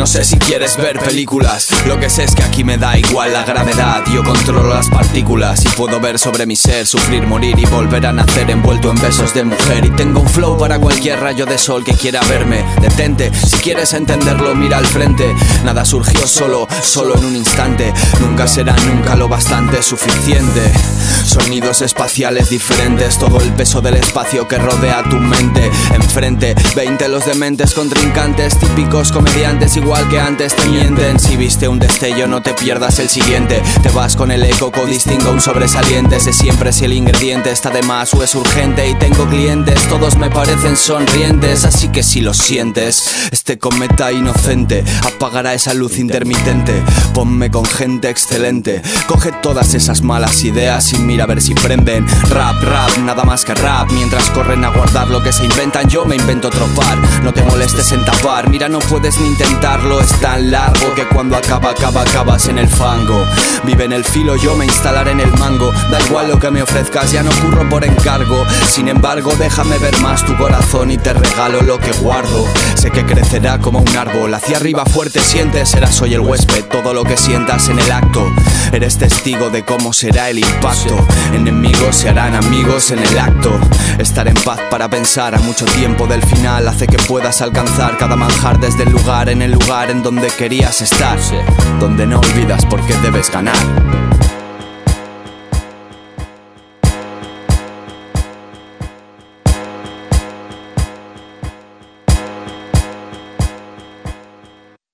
No sé si quieres ver películas, lo que sé es que aquí me da igual la gravedad. Yo controlo las partículas y puedo ver sobre mi ser, sufrir, morir y volver a nacer envuelto en besos de mujer. Y tengo un flow para cualquier rayo de sol que quiera verme. Detente, si quieres entenderlo mira al frente. Nada surgió solo en un instante. Nunca será nunca lo bastante suficiente. Sonidos espaciales diferentes, todo el peso del espacio que rodea tu mente. Enfrente, 20 los dementes contrincantes, típicos comediantes igual que antes te mienten. Si viste un destello no te pierdas el siguiente. Te vas con el eco, codistingo un sobresaliente. Sé siempre si el ingrediente está de más o es urgente. Y tengo clientes, todos me parecen sonrientes. Así que si lo sientes, este cometa inocente apagará esa luz intermitente. Ponme con gente excelente. Coge todas esas malas ideas y mira a ver si prenden. Rap, nada más que rap. Mientras corren a guardar lo que se inventan, yo me invento otro par. No te molestes en tapar, mira no puedes ni intentarlo. Es tan largo que cuando acabas en el fango. Vive en el filo, yo me instalaré en el mango. Da igual lo que me ofrezcas, ya no curro por encargo. Sin embargo, déjame ver más tu corazón y te regalo lo que guardo. Sé que crecerá como un árbol, hacia arriba fuerte sientes. Serás hoy el huésped, todo lo que sientas en el acto. Eres testigo de cómo será el impacto. Enemigos se harán amigos en el acto. Estar en paz para pensar a mucho tiempo del final hace que puedas alcanzar cada manjar desde el lugar en donde querías estar, donde no olvidas por qué debes ganar.